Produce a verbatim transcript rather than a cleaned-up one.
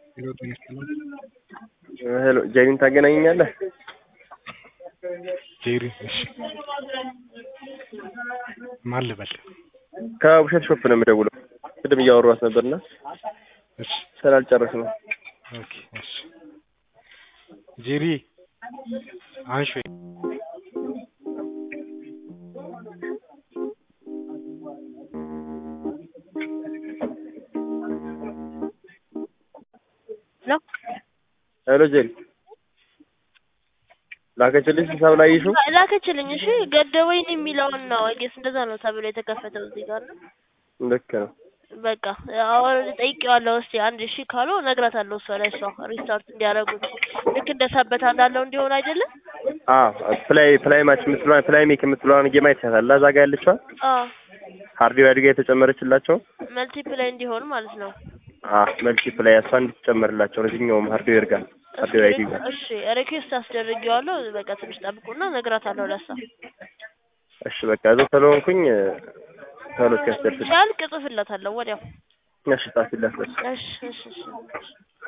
ሄሎ ጤና ይስጥልኝ። ሄሎ ጄሪን ታገናኘኛለህ? ጄሪ እሺ፣ ማን ልበል? ከውብሸት ሾፕ ነው የምደውለው። ቅድም እያወራኋት ነበርና እሺ ስላልጨረስ ነው። ኦኬ እሺ። ጄሪ አንሺ ሄሎ ሄሎ ጄሪ ላከችልሽ ሂሳብ ላይ ይሹ ላከችልኝ። እሺ ገደበኝ የሚለውን ነው አይገስ እንደዛ ነው ተብሎ የተከፈተው እዚህ ጋር ነው። ልክ ነው። በቃ አሁን ጠይቄዋለሁ። እስቲ አንድ እሺ ካሉ እነግራታለሁ። እሷ ላይ እሷ ሪስታርት እንዲያደርጉት ልክ እንደሰበታ እንዳለው እንዲሆን አይደለም። አዎ ፕላይ ፕላይ ማች የምትለዋን ፕላይ ሜክ የምትለዋን ጌም አይተሻታል? እዛ ጋር ያለችው አዎ ሃርድዌር ጋር የተጨመረችላቸው መልቲፕላይ እንዲሆን ማለት ነው። አዎ መልቲፕላይ እሷ እንድትጨመርላቸው ነው እዚህኛውም ሃርድዌር ጋር ሃርድዌር አይዲ ጋር። እሺ ሪኩዌስት አስደርጌዋለሁ። በቃ ትንሽ ጠብቁና እነግራታለሁ ለሷ። እሺ በቃ እዛው ስለሆንኩኝ ቶሎ እስኪያስደርስ ሲያልቅ እጽፍላታለሁ ወዲያው። እሺ ጻፊላት። እሺ እሺ እሺ